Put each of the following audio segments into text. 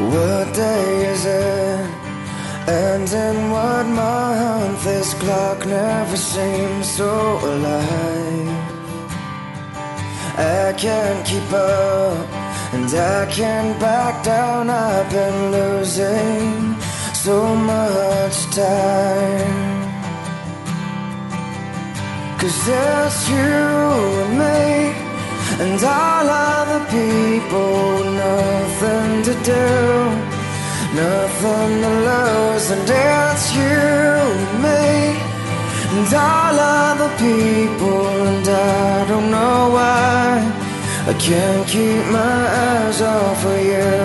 What day is it? And in what month? This clock never seems so alive. I can't keep up, and I can't back down. I've been losing so much time. 'Cause it's you and me, and all other people, nothing to do, nothing to lose. And it's you and me, and all other people, and I don't know why I can't keep my eyes off of you.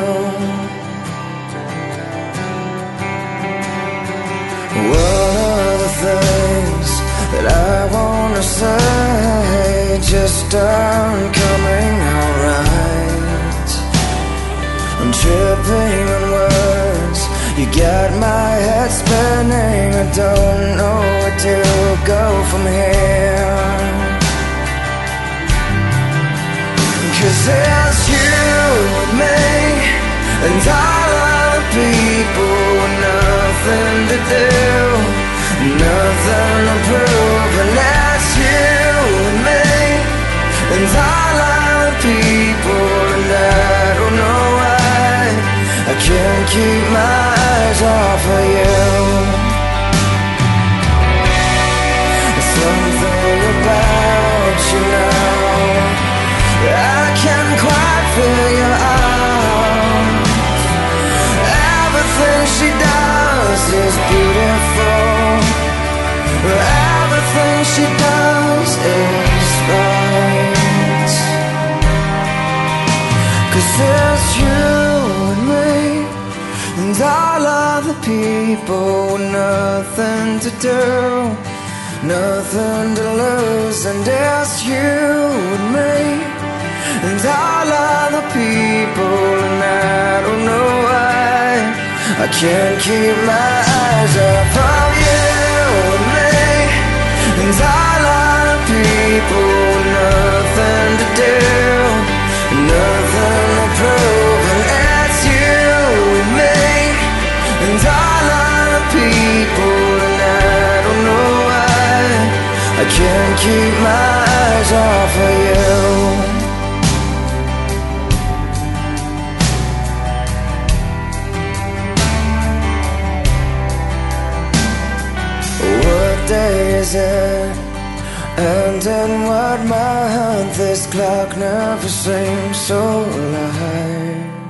What are the things that I wanna say just aren't coming out right? I'm tripping on words, you got my head spinning. I don't know where to go from here. 'Cause it's you and me, and all other people with nothing to do, nothing to prove. And that's you and me, and all other people, and I don't know why I can't keep my eyes off of you. Something about you now I can't quite figure out. Everything she does is beautiful, everything she does is right. 'Cause it's you and me, and all other people with nothing to do, nothing to lose. And it's you and me, and all other people, and I don't know why I can't keep my eyes off of you and me, and all other people, nothing to do, nothing to prove. And it's you and me, and all other people, and I don't know why I can't keep my eyes off of you. What day is it? And in what month? This clock never seems so alive.